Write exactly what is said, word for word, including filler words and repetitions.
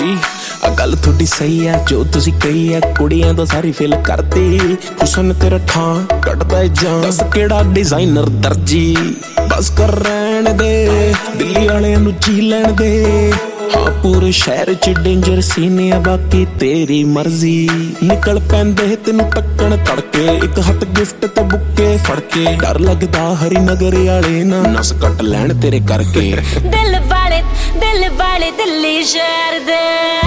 जी आ गल थोड़ी सही है जो तुसी कही है कुड़ियां तो सारी फिल करती हुसन तेरा थां कटदा है जान दस केड़ा डिजाइनर दर्जी बस कर रहन दे दिल्ली वाले नु जी लैन दे हाँ पूरे शहर च डेंजर सीने बाकी तेरी मर्जी निकल पैंदे तेनू टक्कण तड़के एक हथ गिफ्ट ते बुक्के फड़के डर लगदा हरी नगर वाले ना नस कट लैन तेरे करके दिल वाले दिल वाले दिल्ली शहर दे